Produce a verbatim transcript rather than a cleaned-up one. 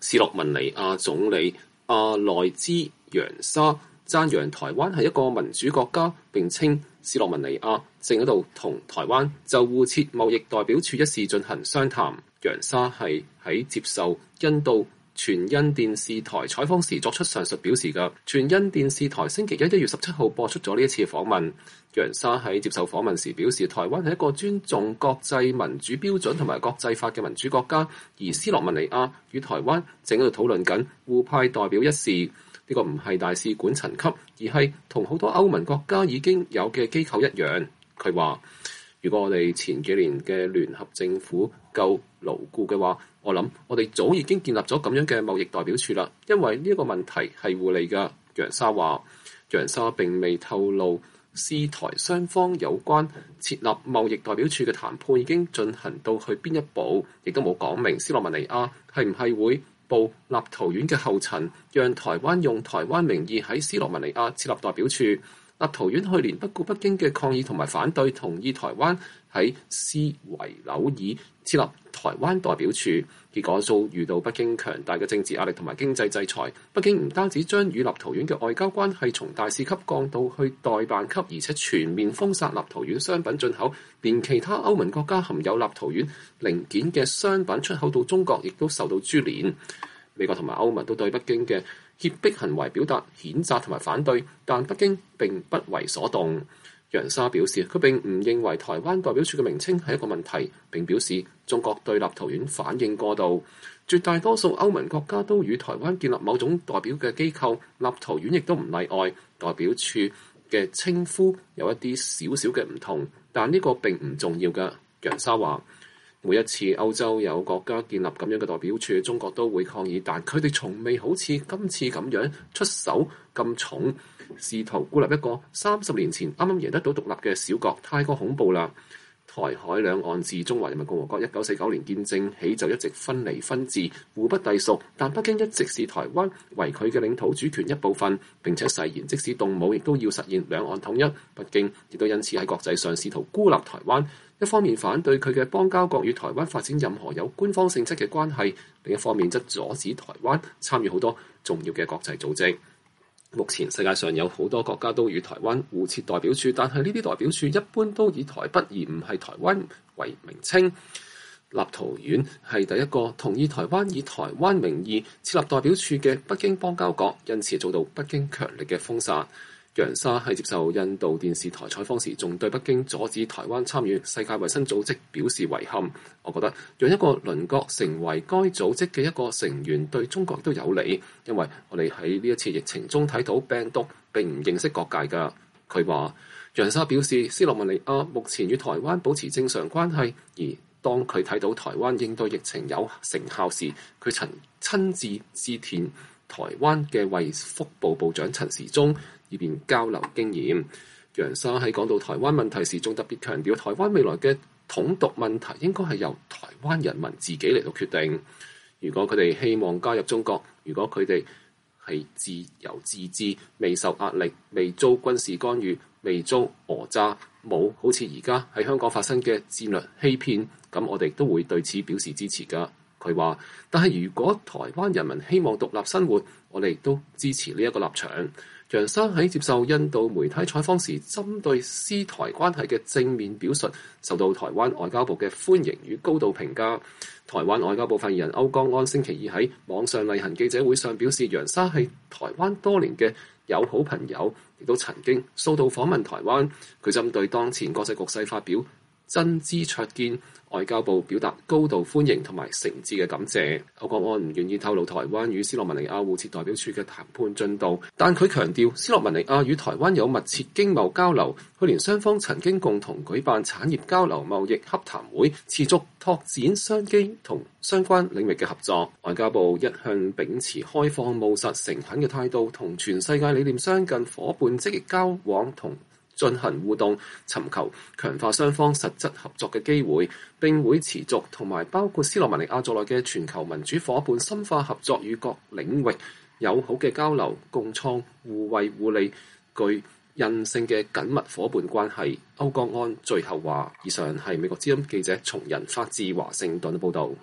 斯洛文尼亞總理阿內茲揚沙讚揚台灣係一個民主國家，並稱斯洛文尼亞正喺度同台灣就互設貿易代表處一事進行商談。揚沙係喺接受印度全印電視台採訪時作出上述表示嘅。全印電視台星期一一月十七號播出咗呢一次訪問。揚沙喺接受訪問時表示，台灣係一個尊重國際民主標準同埋國際法嘅民主國家，而斯洛文尼亞與台灣正喺度討論緊互派代表一事。呢個唔係大使館層級，而係同好多歐盟國家已經有嘅機構一樣。佢話：如果我哋前幾年嘅聯合政府夠牢固嘅話，我諗我哋早已經建立咗咁樣嘅貿易代表處啦。因為呢一個問題係互利㗎。揚沙話：揚沙並未透露斯台雙方有關設立貿易代表處嘅談判已經進行到去邊一步，亦都冇講明斯洛文尼亞係唔係會步立陶宛嘅後塵，讓台灣用台灣名義喺斯洛文尼亞設立代表處。立陶宛去年不顧北京嘅抗議同埋反對，同意台灣喺斯維紐爾設立台灣代表處，結果遭遇到北京強大嘅政治壓力同埋經濟制裁。北京唔單止將與立陶宛嘅外交關係從大使級降到去代辦級，而且全面封殺立陶宛商品進口，連其他歐盟國家含有立陶宛零件嘅商品出口到中國亦都受到株連。美國同埋歐盟都對北京嘅脅迫行為表達譴責同埋反對，但北京並不為所動。揚沙表示，佢並唔認為台灣代表處嘅名稱係一個問題，並表示中國對立陶宛反應過度。絕大多數歐盟國家都與台灣建立某種代表嘅機構，立陶宛亦都唔例外。代表處嘅稱呼有一啲少少嘅唔同，但呢個並唔重要嘅。揚沙話：每一次歐洲有國家建立咁樣嘅代表處，中國都會抗議，但佢哋從未好似今次咁樣出手咁重，試圖孤立一個三十年前啱啱贏得到獨立嘅小國，太過恐怖啦！台海兩岸自中華人民共和國一九四九年建政起就一直分離分治，互不隸屬，但北京一直視台灣為佢嘅領土主權一部分，並且誓言即使動武亦都要實現兩岸統一。北京亦都因此喺國際上試圖孤立台灣，一方面反對佢嘅邦交國與台灣發展任何有官方性質嘅關係，另一方面則阻止台灣參與好多重要嘅國際組織。目前世界上有好多國家都與台灣互設代表處，但係呢啲代表處一般都以台北而唔係台灣為名稱。立陶宛係第一個同意台灣以台灣名義設立代表處嘅北京邦交國，因此遭到北京強力嘅封殺。揚沙喺接受印度電視台採訪時，仲對北京阻止台灣參與世界衛生組織表示遺憾。我覺得讓一個鄰國成為該組織嘅一個成員對中國都有利，因為我哋喺呢一次疫情中睇到病毒並唔認識國界㗎。佢話，揚沙表示，斯洛文尼亞目前與台灣保持正常關係，而當佢睇到台灣應對疫情有成效時，佢曾親自致電台灣嘅衛福部部長陳時中，以便交流經驗。揚沙喺講到台灣問題時，仲特別強調台灣未來嘅統獨問題應該係由台灣人民自己嚟到決定。如果佢哋希望加入中國，如果佢哋係自由自治，未受壓力，未遭軍事干預，未遭訛詐，冇好似而家喺香港發生嘅戰略欺騙，咁我哋都會對此表示支持㗎。佢話，但係如果台灣人民希望獨立生活，我哋都支持呢一個立場。揚沙喺接受印度媒體採訪時，針對斯台關係嘅正面表述，受到台灣外交部嘅歡迎與高度評價。台灣外交部發言人歐江安星期二喺網上例行記者會上表示，揚沙係台灣多年嘅友好朋友，亦都曾經數度訪問台灣。佢針對當前國際局勢發表真知灼見，外交部表達高度歡迎同埋誠摯嘅感謝。歐江安唔願意透露台灣與斯洛文尼亞互設代表處嘅談判進度，但佢強調斯洛文尼亞與台灣有密切經貿交流，去年雙方曾經共同舉辦產業交流貿易洽談會，持續拓展商機同相關領域嘅合作。外交部一向秉持開放務實誠懇嘅態度，同全世界理念相近夥伴積極交往同進行互動，尋求強化雙方實質合作嘅機會，並會持續同埋包括斯洛文尼亞在內嘅全球民主夥伴深化合作與各領域友好嘅交流，共創互惠互利、具韌性嘅緊密夥伴關係。歐江安最後話：以上係美國之音記者從人法治華盛頓報導。